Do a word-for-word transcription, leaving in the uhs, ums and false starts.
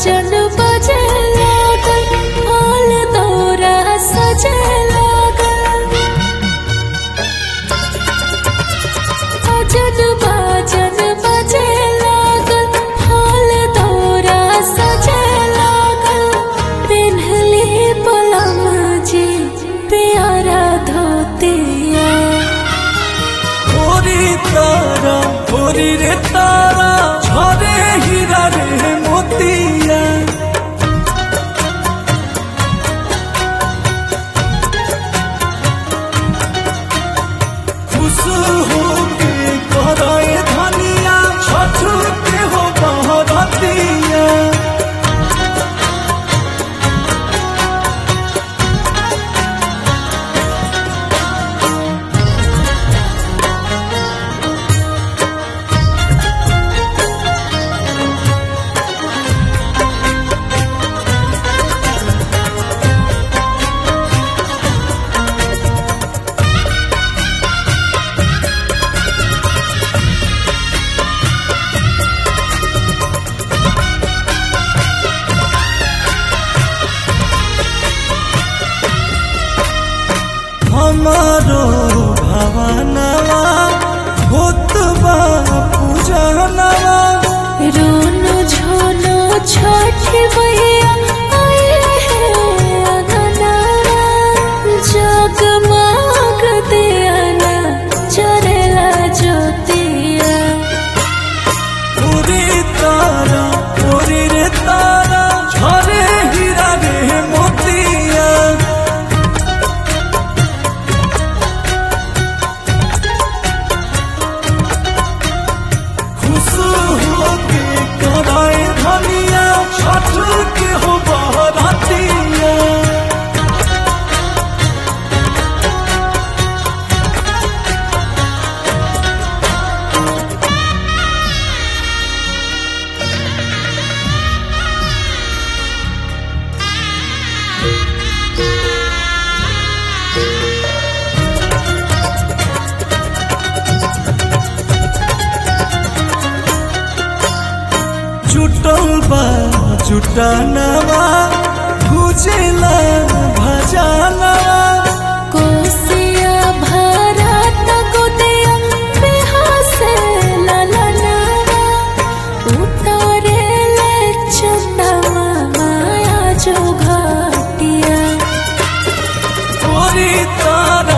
बाजन बजे लागल फल दौरा सजे लागल बाजन बाजन बजे लागल फल दौरा सजे लागल पेन्हले पलम जी प्यारा धोतिया ओरी तारा ओरी रे तारा झरे हीरा रे मोतिया खुश होके कराए धनिया छछु के हो बहरतिया हमारो भवनवा भूतवा पूजनवा रोनो झोनो छठ मैया आए हैं अंगनावा जगमग दियाना जरेला ज्योतिया पूरी तारा पूरी रे तारा झरे हीरा रे मोतिया खुश होके कराए धनिया छठ के हो बहरतिया जुटल बा जुटानवा गुजेला भजनवा कोसिया भारत गोदिया बेहसे ललनावा उतारे ले चंदवा माया जो घाटिया ओरी तारा